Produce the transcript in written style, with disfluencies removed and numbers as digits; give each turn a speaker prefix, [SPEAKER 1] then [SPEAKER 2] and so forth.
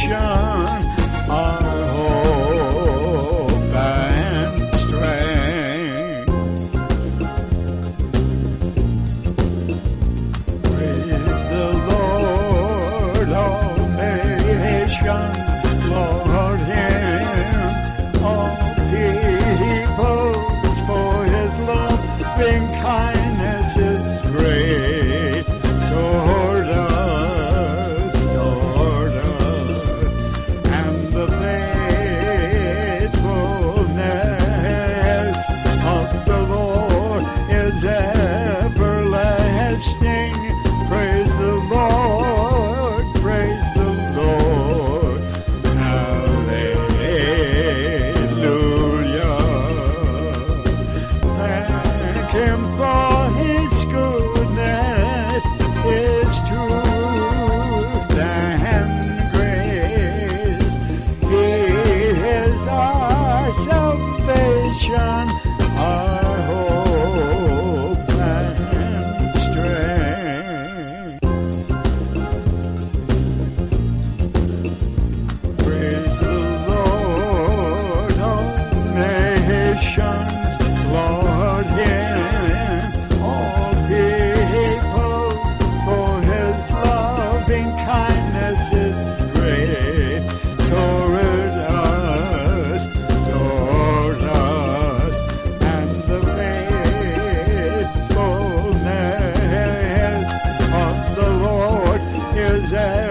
[SPEAKER 1] our hope and strength. Praise the Lord, all nations, Lord Him, all peoples, for His loving kindness is great toward us, and the faithfulness of the Lord is everlasting. Praise the Lord, praise the Lord, hallelujah. Thank Him for His goodness, His truth and grace. He is our salvation, our hope and strength. Praise the Lord, all nations, Lord Him, all peoples, for His loving kindness is great toward us, and the faithfulness of the Lord is